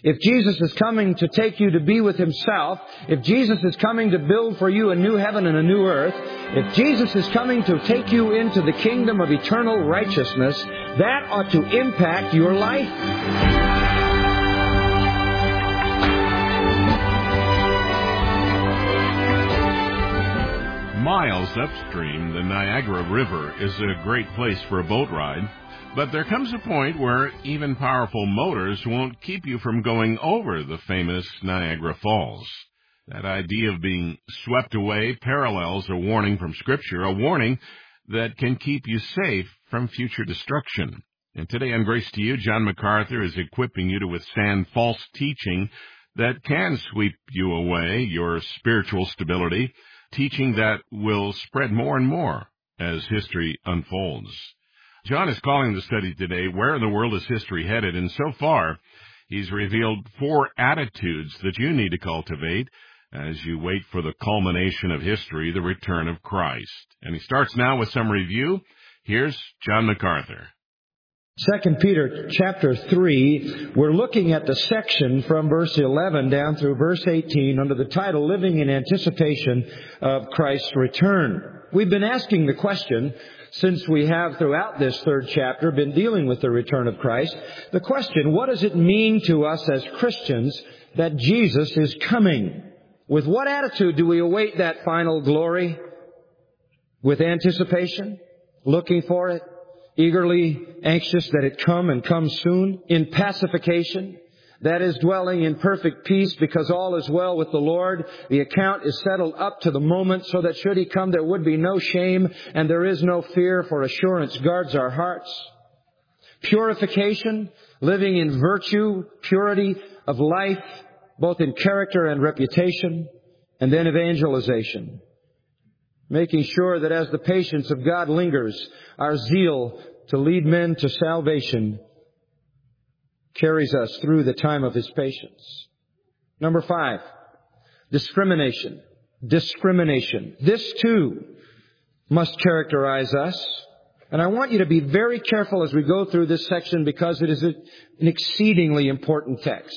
if Jesus is coming to take you to be with Himself, if Jesus is coming to build for you a new heaven and a new earth, if Jesus is coming to take you into the kingdom of eternal righteousness, that ought to impact your life. Miles upstream, the Niagara River is a great place for a boat ride. But there comes a point where even powerful motors won't keep you from going over the famous Niagara Falls. That idea of being swept away parallels a warning from Scripture, a warning that can keep you safe from future destruction. And today on Grace to You, John MacArthur is equipping you to withstand false teaching that can sweep you away, your spiritual stability, teaching that will spread more and more as history unfolds. John is calling the study today, Where in the World is History Headed? And so far, he's revealed 4 attitudes that you need to cultivate as you wait for the culmination of history, the return of Christ. And he starts now with some review. Here's John MacArthur. 2 Peter chapter 3, we're looking at the section from verse 11 down through verse 18 under the title, Living in Anticipation of Christ's Return. We've been asking the question, since we have throughout this 3rd chapter been dealing with the return of Christ, the question, what does it mean to us as Christians that Jesus is coming? With what attitude do we await that final glory? With anticipation? Looking for it? Eagerly anxious that it come and come soon? In pacification? That is, dwelling in perfect peace because all is well with the Lord. The account is settled up to the moment so that should He come there would be no shame and there is no fear, for assurance guards our hearts. Purification, living in virtue, purity of life, both in character and reputation. And then evangelization, making sure that as the patience of God lingers, our zeal to lead men to salvation carries us through the time of His patience. Number 5, discrimination. Discrimination. This too must characterize us. And I want you to be very careful as we go through this section because it is an exceedingly important text.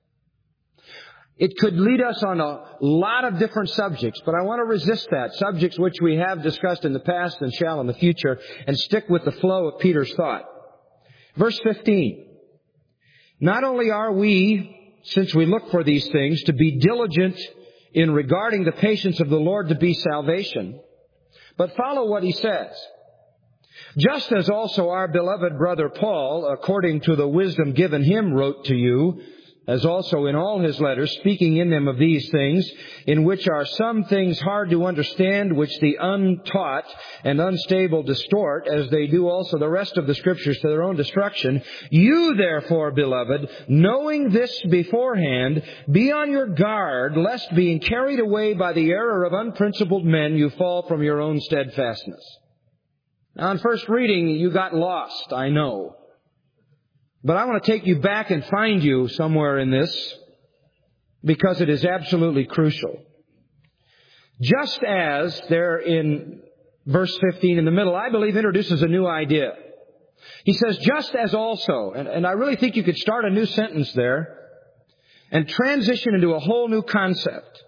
It could lead us on a lot of different subjects, but I want to resist that. Subjects which we have discussed in the past and shall in the future, and stick with the flow of Peter's thought. Verse 15. Not only are we, since we look for these things, to be diligent in regarding the patience of the Lord to be salvation, but follow what he says. Just as also our beloved brother Paul, according to the wisdom given him, wrote to you, as also in all his letters, speaking in them of these things, in which are some things hard to understand, which the untaught and unstable distort, as they do also the rest of the Scriptures to their own destruction. You therefore, beloved, knowing this beforehand, be on your guard, lest being carried away by the error of unprincipled men, you fall from your own steadfastness. Now, on first reading, you got lost, I know. But I want to take you back and find you somewhere in this because it is absolutely crucial. Just as there in verse 15 in the middle, I believe introduces a new idea. He says, just as also, and I really think you could start a new sentence there and transition into a whole new concept.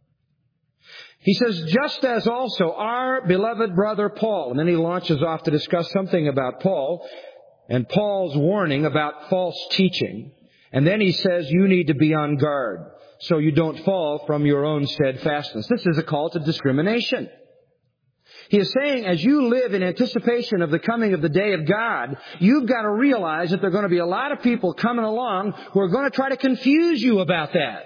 He says, just as also our beloved brother Paul, and then he launches off to discuss something about Paul and Paul's warning about false teaching. And then he says you need to be on guard so you don't fall from your own steadfastness. This is a call to discrimination. He is saying as you live in anticipation of the coming of the day of God, you've got to realize that there are going to be a lot of people coming along who are going to try to confuse you about that.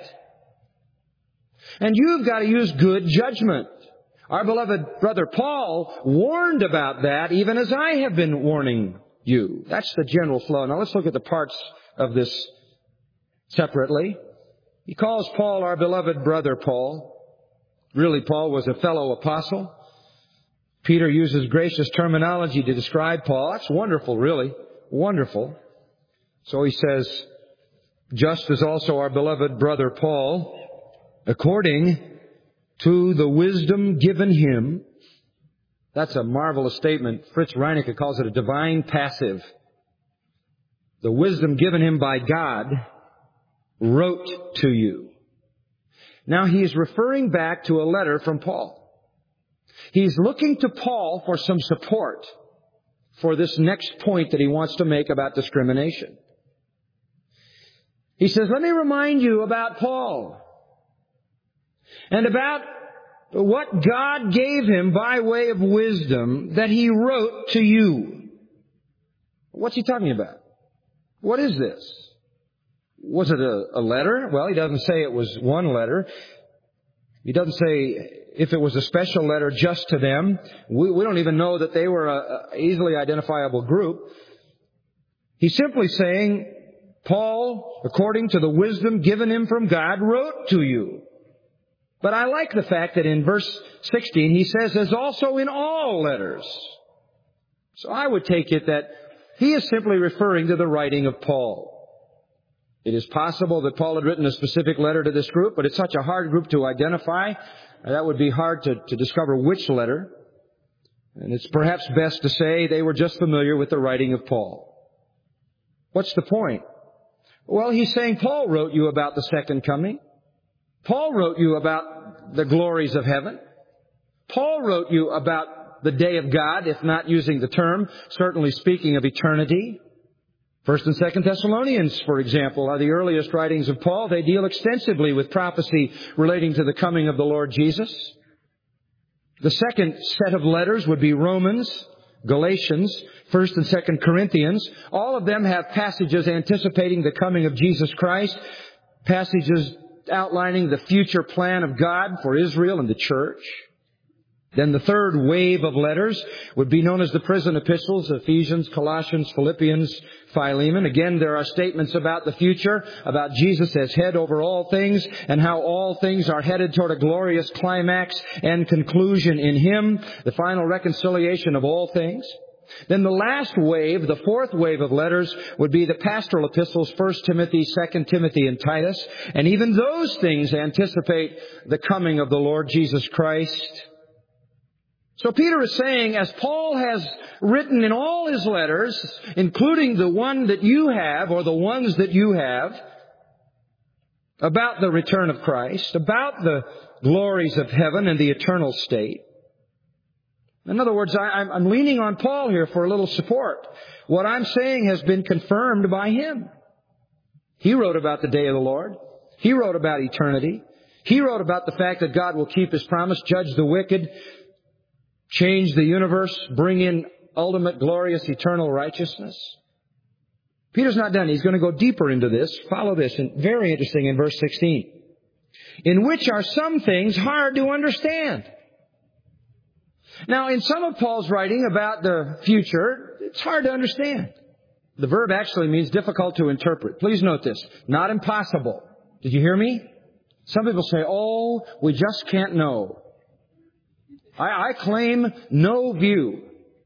And you've got to use good judgment. Our beloved brother Paul warned about that even as I have been warning you. That's the general flow. Now let's look at the parts of this separately. He calls Paul our beloved brother Paul. Really, Paul was a fellow apostle. Peter uses gracious terminology to describe Paul. That's wonderful, really. Wonderful. So he says, just as also our beloved brother Paul, according to the wisdom given him. That's a marvelous statement. Fritz Reinecke calls it a divine passive. The wisdom given him by God wrote to you. Now he's referring back to a letter from Paul. He's looking to Paul for some support for this next point that he wants to make about discrimination. He says, let me remind you about Paul and about what God gave him by way of wisdom that he wrote to you. What's he talking about? What is this? Was it a letter? Well, he doesn't say it was one letter. He doesn't say if it was a special letter just to them. We don't even know that they were an easily identifiable group. He's simply saying, Paul, according to the wisdom given him from God, wrote to you. But I like the fact that in verse 16 he says, as also in all letters. So I would take it that he is simply referring to the writing of Paul. It is possible that Paul had written a specific letter to this group, but it's such a hard group to identify. That would be hard to discover which letter. And it's perhaps best to say they were just familiar with the writing of Paul. What's the point? Well, he's saying Paul wrote you about the second coming. Paul wrote you about the glories of heaven. Paul wrote you about the day of God, if not using the term, certainly speaking of eternity. 1st and 2nd Thessalonians, for example, are the earliest writings of Paul. They deal extensively with prophecy relating to the coming of the Lord Jesus. The second set of letters would be Romans, Galatians, 1st and 2nd Corinthians. All of them have passages anticipating the coming of Jesus Christ, passages outlining the future plan of God for Israel and the church. Then the third wave of letters would be known as the prison epistles, Ephesians, Colossians, Philippians, Philemon. Again, there are statements about the future, about Jesus as head over all things, and how all things are headed toward a glorious climax and conclusion in Him, the final reconciliation of all things. Then the last wave, the fourth wave of letters, would be the pastoral epistles, 1 Timothy, 2 Timothy, and Titus. And even those things anticipate the coming of the Lord Jesus Christ. So Peter is saying, as Paul has written in all his letters, including the one that you have, or the ones that you have, about the return of Christ, about the glories of heaven and the eternal state. In other words, I'm leaning on Paul here for a little support. What I'm saying has been confirmed by him. He wrote about the day of the Lord. He wrote about eternity. He wrote about the fact that God will keep His promise, judge the wicked, change the universe, bring in ultimate, glorious, eternal righteousness. Peter's not done. He's going to go deeper into this. Follow this. And very interesting in verse 16. In which are some things hard to understand. Now, in some of Paul's writing about the future, it's hard to understand. The verb actually means difficult to interpret. Please note this. Not impossible. Did you hear me? Some people say, oh, we just can't know. I claim no view.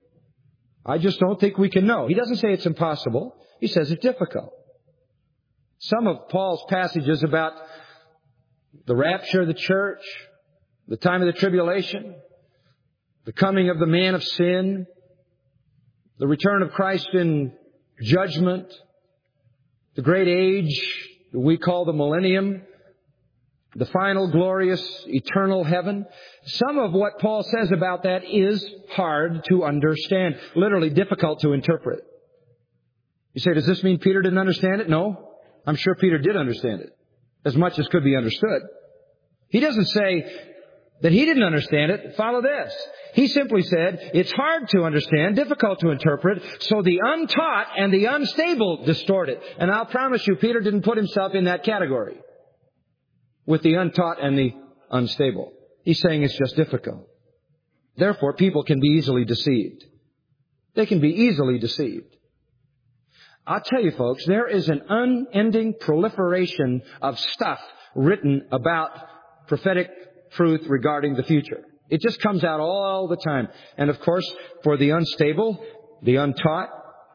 I just don't think we can know. He doesn't say it's impossible. He says it's difficult. Some of Paul's passages about the rapture of the church, the time of the tribulation, the coming of the man of sin, the return of Christ in judgment, the great age that we call the millennium, the final glorious eternal heaven. Some of what Paul says about that is hard to understand, literally difficult to interpret. You say, does this mean Peter didn't understand it? No. I'm sure Peter did understand it, as much as could be understood. He doesn't say that he didn't understand it. Follow this. He simply said, it's hard to understand, difficult to interpret, so the untaught and the unstable distort it. And I'll promise you, Peter didn't put himself in that category with the untaught and the unstable. He's saying it's just difficult. Therefore, people can be easily deceived. They can be easily deceived. I'll tell you, folks, there is an unending proliferation of stuff written about prophetic truth regarding the future. It just comes out all the time. And of course, for the unstable, the untaught,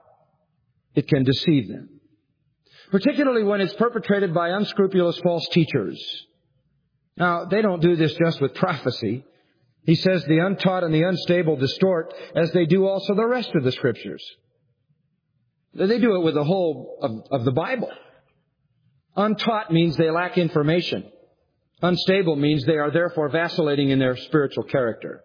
it can deceive them. Particularly when it's perpetrated by unscrupulous false teachers. Now, they don't do this just with prophecy. He says the untaught and the unstable distort, as they do also the rest of the Scriptures. They do it with the whole of the Bible. Untaught means they lack information. Unstable means they are therefore vacillating in their spiritual character.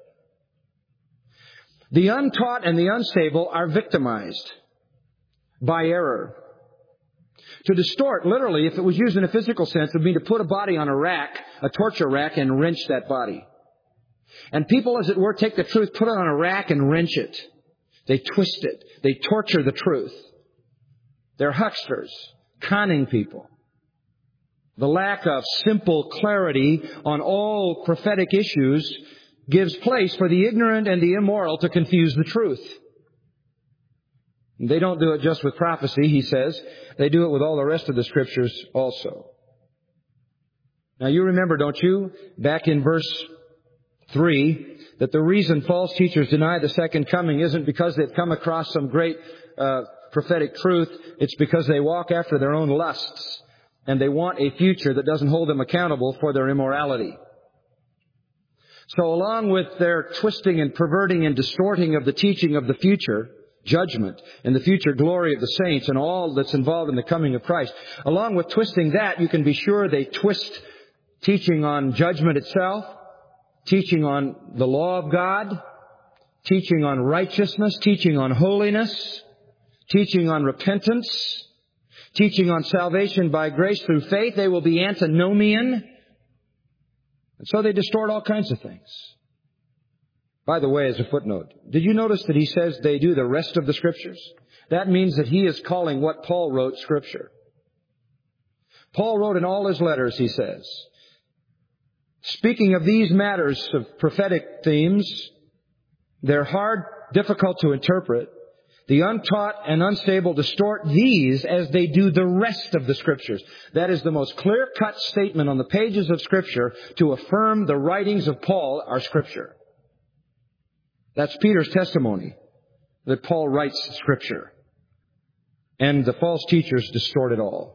The untaught and the unstable are victimized by error. To distort, literally, if it was used in a physical sense, would mean to put a body on a rack, a torture rack, and wrench that body. And people, as it were, take the truth, put it on a rack, and wrench it. They twist it. They torture the truth. They're hucksters, conning people. The lack of simple clarity on all prophetic issues gives place for the ignorant and the immoral to confuse the truth. They don't do it just with prophecy, he says. They do it with all the rest of the Scriptures also. Now you remember, don't you, back in verse 3, that the reason false teachers deny the second coming isn't because they've come across some great prophetic truth. It's because they walk after their own lusts. And they want a future that doesn't hold them accountable for their immorality. So along with their twisting and perverting and distorting of the teaching of the future judgment and the future glory of the saints and all that's involved in the coming of Christ, along with twisting that, you can be sure they twist teaching on judgment itself, teaching on the law of God, teaching on righteousness, teaching on holiness, teaching on repentance, teaching on salvation by grace through faith. They will be antinomian. And so they distort all kinds of things. By the way, as a footnote, did you notice that he says they do the rest of the Scriptures? That means that he is calling what Paul wrote Scripture. Paul wrote in all his letters, he says, speaking of these matters of prophetic themes, they're hard, difficult to interpret. The untaught and unstable distort these as they do the rest of the Scriptures. That is the most clear-cut statement on the pages of Scripture to affirm the writings of Paul are Scripture. That's Peter's testimony that Paul writes Scripture. And the false teachers distort it all.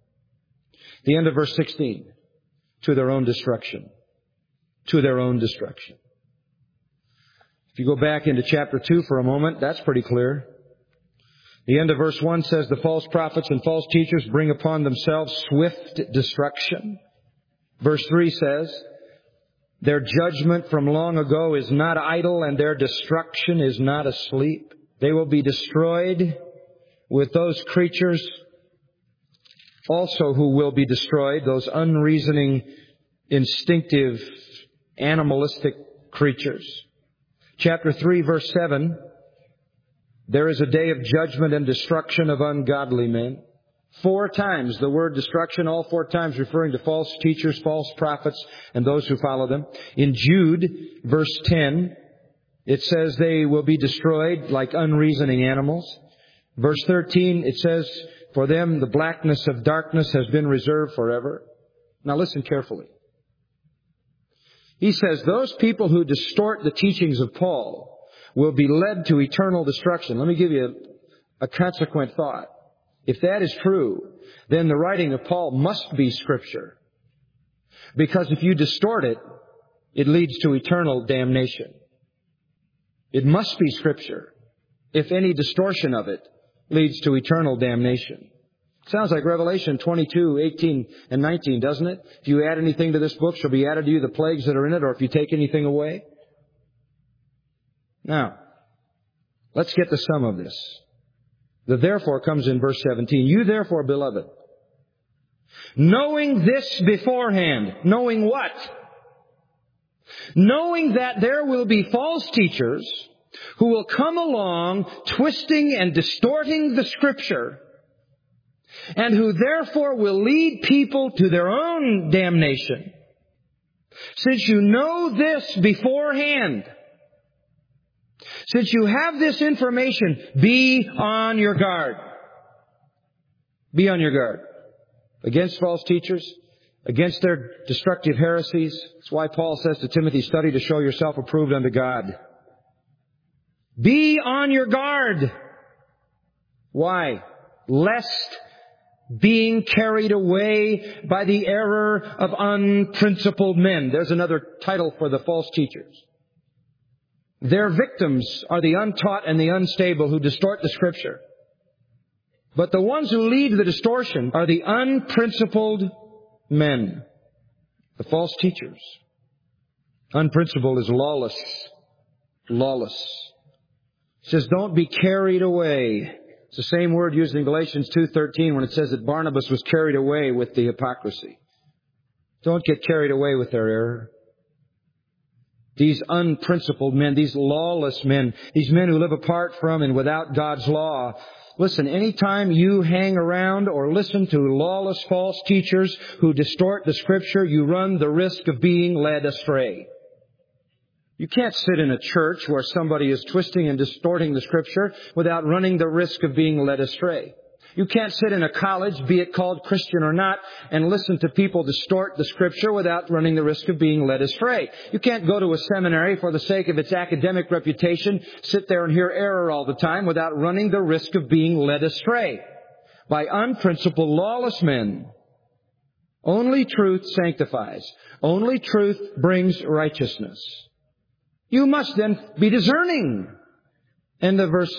The end of verse 16. To their own destruction. To their own destruction. If you go back into chapter 2 for a moment, that's pretty clear. The end of verse 1 says, the false prophets and false teachers bring upon themselves swift destruction. Verse 3 says, their judgment from long ago is not idle, and their destruction is not asleep. They will be destroyed with those creatures also who will be destroyed, those unreasoning, instinctive, animalistic creatures. Chapter 3, verse 7, there is a day of judgment and destruction of ungodly men. 4 times the word destruction, all 4 times referring to false teachers, false prophets, and those who follow them. In Jude, verse 10, it says they will be destroyed like unreasoning animals. Verse 13, it says, for them the blackness of darkness has been reserved forever. Now listen carefully. He says those people who distort the teachings of Paul will be led to eternal destruction. Let me give you a consequent thought. If that is true, then the writing of Paul must be Scripture. Because if you distort it, it leads to eternal damnation. It must be Scripture. If any distortion of it leads to eternal damnation. Sounds like Revelation 22, 18, and 19, doesn't it? If you add anything to this book, shall be added to you the plagues that are in it, or if you take anything away. Now, let's get the sum of this. The therefore comes in verse 17. You therefore, beloved, knowing this beforehand. Knowing what? Knowing that there will be false teachers who will come along twisting and distorting the Scripture, and who therefore will lead people to their own damnation. Since you know this beforehand, since you have this information, be on your guard. Be on your guard. Against false teachers, against their destructive heresies. That's why Paul says to Timothy, study to show yourself approved unto God. Be on your guard. Why? Lest being carried away by the error of unprincipled men. There's another title for the false teachers. Their victims are the untaught and the unstable who distort the Scripture. But the ones who lead the distortion are the unprincipled men, the false teachers. Unprincipled is lawless. Lawless. It says, don't be carried away. It's the same word used in Galatians 2:13 when it says that Barnabas was carried away with the hypocrisy. Don't get carried away with their error. These unprincipled men, these lawless men, these men who live apart from and without God's law. Listen, anytime you hang around or listen to lawless false teachers who distort the Scripture, you run the risk of being led astray. You can't sit in a church where somebody is twisting and distorting the Scripture without running the risk of being led astray. You can't sit in a college, be it called Christian or not, and listen to people distort the Scripture without running the risk of being led astray. You can't go to a seminary for the sake of its academic reputation, sit there and hear error all the time without running the risk of being led astray by unprincipled, lawless men. Only truth sanctifies. Only truth brings righteousness. You must then be discerning. End of verse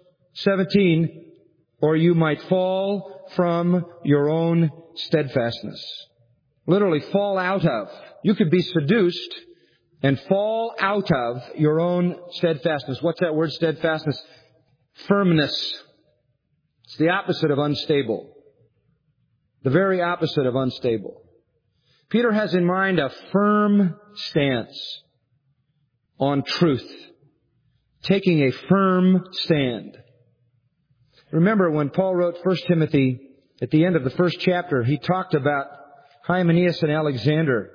17. Or you might fall from your own steadfastness. Literally, fall out of. You could be seduced and fall out of your own steadfastness. What's that word, steadfastness? Firmness. It's the opposite of unstable. The very opposite of unstable. Peter has in mind a firm stance on truth. Taking a firm stand. Remember when Paul wrote 1 Timothy, at the end of the first chapter, he talked about Hymenaeus and Alexander,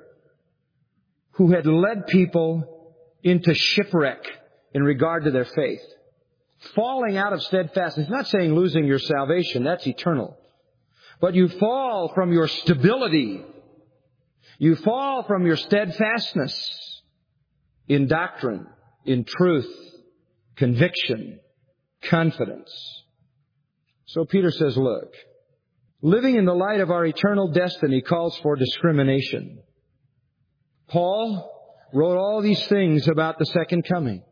who had led people into shipwreck in regard to their faith. Falling out of steadfastness. He's not saying losing your salvation. That's eternal. But you fall from your stability. You fall from your steadfastness in doctrine, in truth, conviction, confidence. So Peter says, look, living in the light of our eternal destiny calls for discrimination. Paul wrote all these things about the second coming.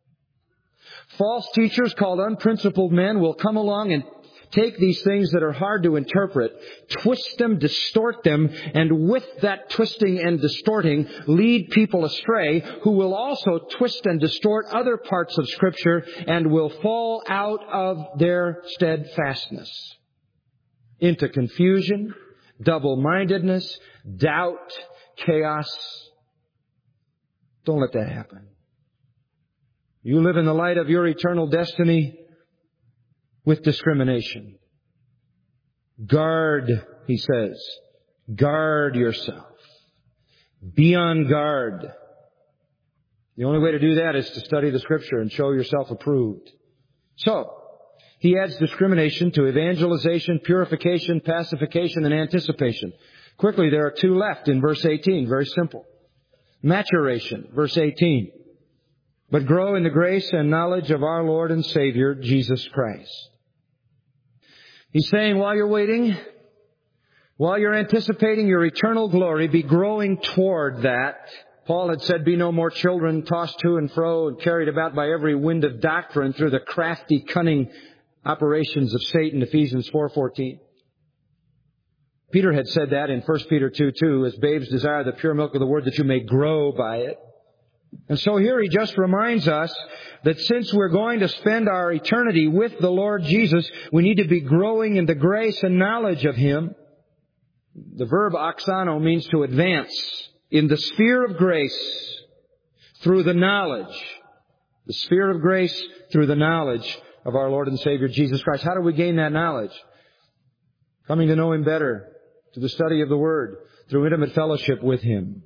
False teachers called unprincipled men will come along and take these things that are hard to interpret, twist them, distort them, and with that twisting and distorting, lead people astray who will also twist and distort other parts of Scripture and will fall out of their steadfastness into confusion, double-mindedness, doubt, chaos. Don't let that happen. You live in the light of your eternal destiny with discrimination. Guard, he says. Guard yourself. Be on guard. The only way to do that is to study the Scripture and show yourself approved. So, he adds discrimination to evangelization, purification, pacification, and anticipation. Quickly, there are two left in verse 18. Very simple. Maturation, verse 18. But grow in the grace and knowledge of our Lord and Savior, Jesus Christ. He's saying while you're waiting, while you're anticipating your eternal glory, be growing toward that. Paul had said, be no more children tossed to and fro and carried about by every wind of doctrine through the crafty, cunning operations of Satan, Ephesians 4:14. Peter had said that in 1 Peter 2:2, as babes desire the pure milk of the word that you may grow by it. And so here he just reminds us that since we're going to spend our eternity with the Lord Jesus, we need to be growing in the grace and knowledge of Him. The verb oxano means to advance in the sphere of grace through the knowledge. The sphere of grace through the knowledge of our Lord and Savior Jesus Christ. How do we gain that knowledge? Coming to know Him better, through the study of the Word, through intimate fellowship with Him.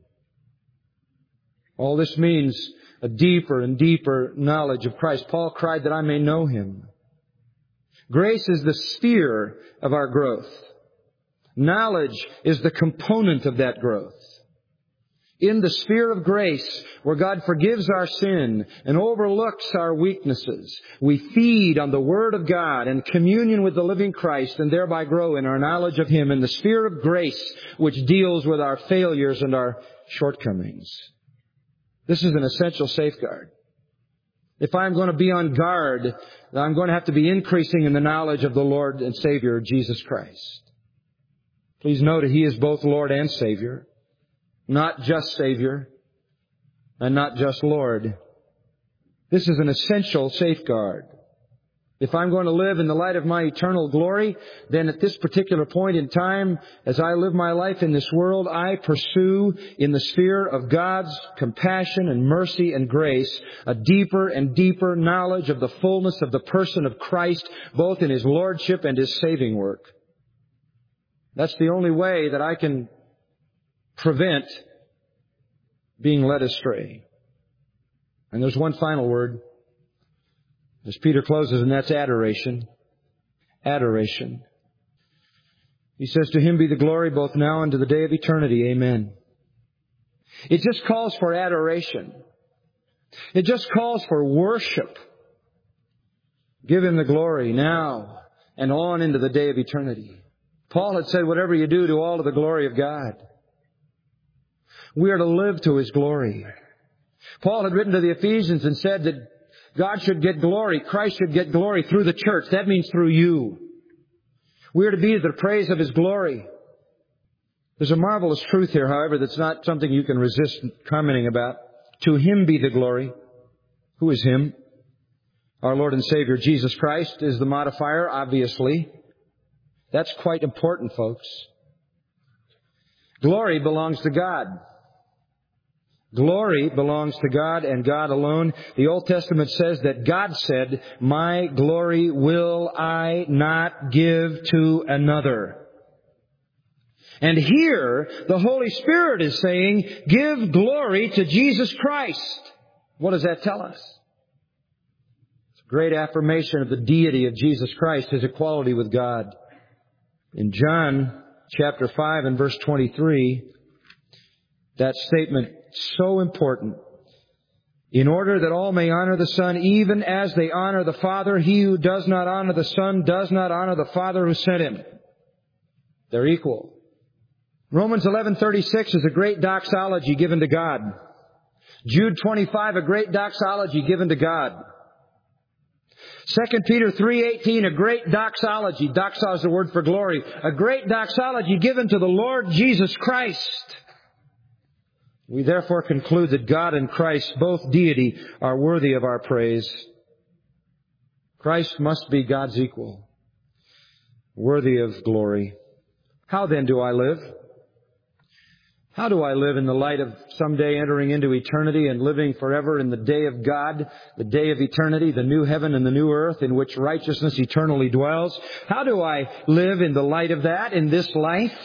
All this means a deeper and deeper knowledge of Christ. Paul cried that I may know Him. Grace is the sphere of our growth. Knowledge is the component of that growth. In the sphere of grace, where God forgives our sin and overlooks our weaknesses, we feed on the Word of God and communion with the living Christ and thereby grow in our knowledge of Him in the sphere of grace, which deals with our failures and our shortcomings. This is an essential safeguard. If I'm going to be on guard, I'm going to have to be increasing in the knowledge of the Lord and Savior, Jesus Christ. Please note that He is both Lord and Savior, not just Savior and not just Lord. This is an essential safeguard. If I'm going to live in the light of my eternal glory, then at this particular point in time, as I live my life in this world, I pursue in the sphere of God's compassion and mercy and grace a deeper and deeper knowledge of the fullness of the person of Christ, both in His lordship and His saving work. That's the only way that I can prevent being led astray. And there's one final word, as Peter closes, and that's adoration. Adoration. He says, to Him be the glory both now and to the day of eternity. Amen. It just calls for adoration. It just calls for worship. Give Him the glory now and on into the day of eternity. Paul had said, whatever you do all to the glory of God. We are to live to His glory. Paul had written to the Ephesians and said that God should get glory, Christ should get glory through the church. That means through you. We are to be the praise of His glory. There's a marvelous truth here, however, that's not something you can resist commenting about. To Him be the glory. Who is Him? Our Lord and Savior, Jesus Christ, is the modifier, obviously. That's quite important, folks. Glory belongs to God. Glory belongs to God and God alone. The Old Testament says that God said, my glory will I not give to another. And here, the Holy Spirit is saying, give glory to Jesus Christ. What does that tell us? It's a great affirmation of the deity of Jesus Christ, His equality with God. In John chapter 5 and verse 23, that statement, so important. In order that all may honor the Son, even as they honor the Father, he who does not honor the Son does not honor the Father who sent Him. They're equal. Romans 11:36 is a great doxology given to God. Jude 25, a great doxology given to God. 2 Peter 3:18, a great doxology. Doxa is the word for glory. A great doxology given to the Lord Jesus Christ. We therefore conclude that God and Christ, both deity, are worthy of our praise. Christ must be God's equal, worthy of glory. How then do I live? How do I live in the light of someday entering into eternity and living forever in the day of God, the day of eternity, the new heaven and the new earth in which righteousness eternally dwells? How do I live in the light of that in this life?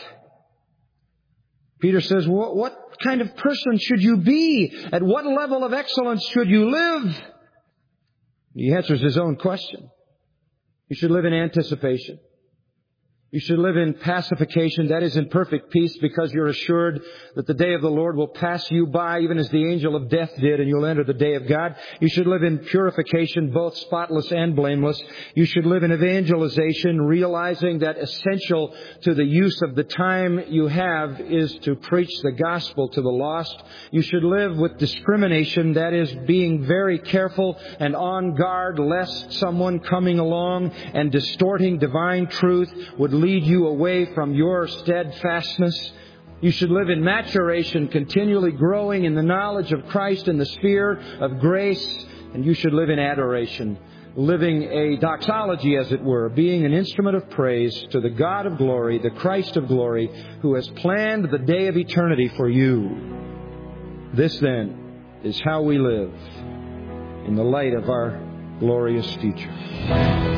Peter says, what kind of person should you be? At what level of excellence should you live? He answers his own question. You should live in anticipation. You should live in pacification, that is, in perfect peace, because you're assured that the day of the Lord will pass you by, even as the angel of death did, and you'll enter the day of God. You should live in purification, both spotless and blameless. You should live in evangelization, realizing that essential to the use of the time you have is to preach the gospel to the lost. You should live with discrimination, that is, being very careful and on guard lest someone coming along and distorting divine truth would lead you away from your steadfastness. You should live in maturation, continually growing in the knowledge of Christ in the sphere of grace. And you should live in adoration, living a doxology, as it were, being an instrument of praise to the God of glory, the Christ of glory, who has planned the day of eternity for you. This, then, is how we live in the light of our glorious future.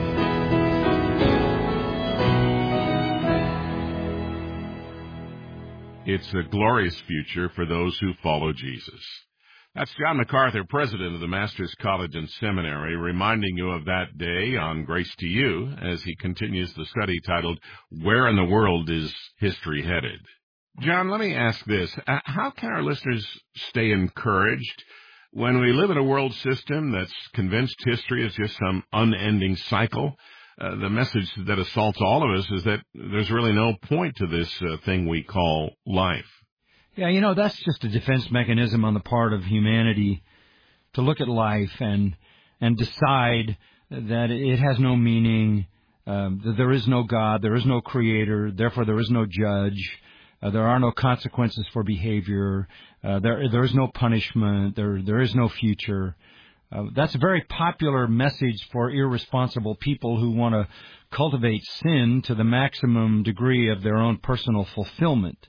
It's a glorious future for those who follow Jesus. That's John MacArthur, president of the Masters College and Seminary, reminding you of that day on Grace to You as he continues the study titled, Where in the World is History Headed? John, let me ask this. How can our listeners stay encouraged when we live in a world system that's convinced history is just some unending cycle? The message that assaults all of us is that there's really no point to this thing we call life. Yeah, that's just a defense mechanism on the part of humanity to look at life and decide that it has no meaning, that there is no God, there is no Creator, therefore there is no judge, there are no consequences for behavior, there is no punishment, there is no future. That's a very popular message for irresponsible people who want to cultivate sin to the maximum degree of their own personal fulfillment.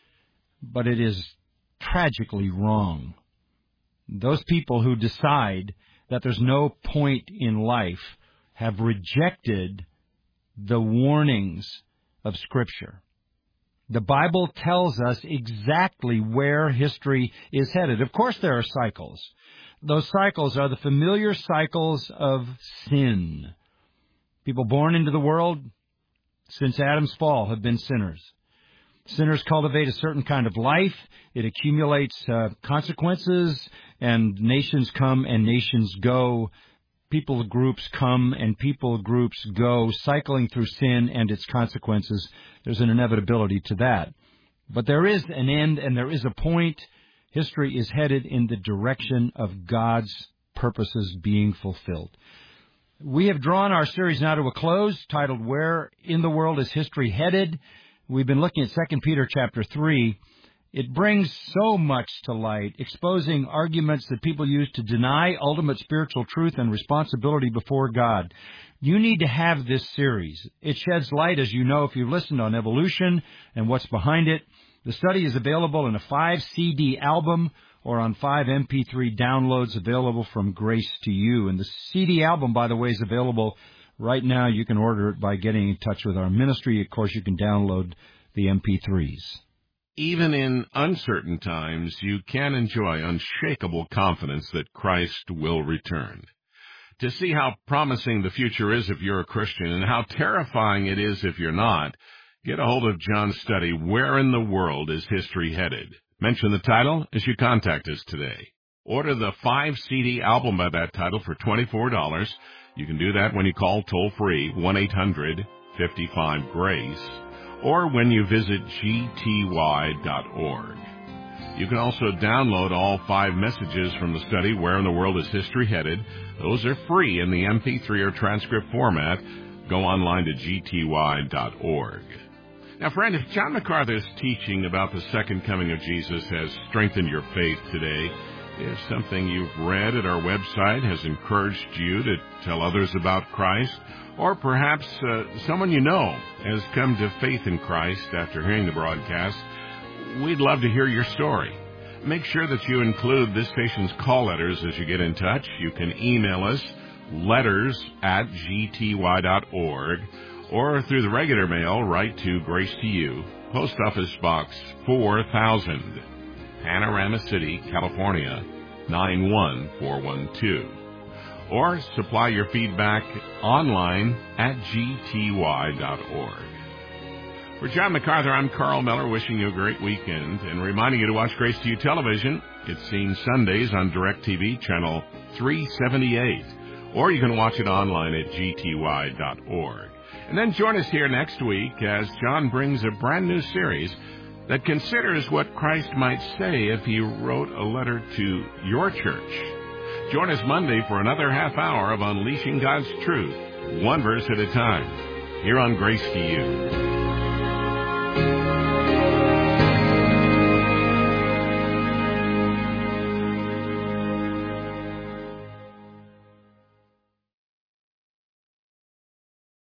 But it is tragically wrong. Those people who decide that there's no point in life have rejected the warnings of Scripture. The Bible tells us exactly where history is headed. Of course, there are cycles. Those cycles are the familiar cycles of sin. People born into the world since Adam's fall have been sinners. Sinners cultivate a certain kind of life. It accumulates consequences, and nations come and nations go. People groups come and people groups go, cycling through sin and its consequences. There's an inevitability to that. But there is an end and there is a point. History is headed in the direction of God's purposes being fulfilled. We have drawn our series now to a close, titled, Where in the World is History Headed? We've been looking at 2 Peter chapter 3. It brings so much to light, exposing arguments that people use to deny ultimate spiritual truth and responsibility before God. You need to have this series. It sheds light, as you know, if you've listened on evolution and what's behind it. The study is available in a 5 CD album or on 5 MP3 downloads available from Grace to You. And the CD album, by the way, is available right now. You can order it by getting in touch with our ministry. Of course, you can download the MP3s. Even in uncertain times, you can enjoy unshakable confidence that Christ will return. To see how promising the future is if you're a Christian and how terrifying it is if you're not, get a hold of John's study, Where in the World is History Headed? Mention the title as you contact us today. Order the 5 CD album by that title for $24. You can do that when you call toll-free 1-800-55-GRACE or when you visit gty.org. You can also download all 5 messages from the study, Where in the World is History Headed? Those are free in the MP3 or transcript format. Go online to gty.org. Now, friend, if John MacArthur's teaching about the second coming of Jesus has strengthened your faith today, if something you've read at our website has encouraged you to tell others about Christ, or perhaps someone you know has come to faith in Christ after hearing the broadcast, we'd love to hear your story. Make sure that you include this station's call letters as you get in touch. You can email us, letters@gty.org, or through the regular mail, write to Grace to You, Post Office Box 4000, Panorama City, California, 91412. Or supply your feedback online at gty.org. For John MacArthur, I'm Carl Miller, wishing you a great weekend and reminding you to watch Grace to You television. It's seen Sundays on DirecTV, channel 378, or you can watch it online at gty.org. And then join us here next week as John brings a brand new series that considers what Christ might say if he wrote a letter to your church. Join us Monday for another half hour of Unleashing God's Truth, one verse at a time, here on Grace to You.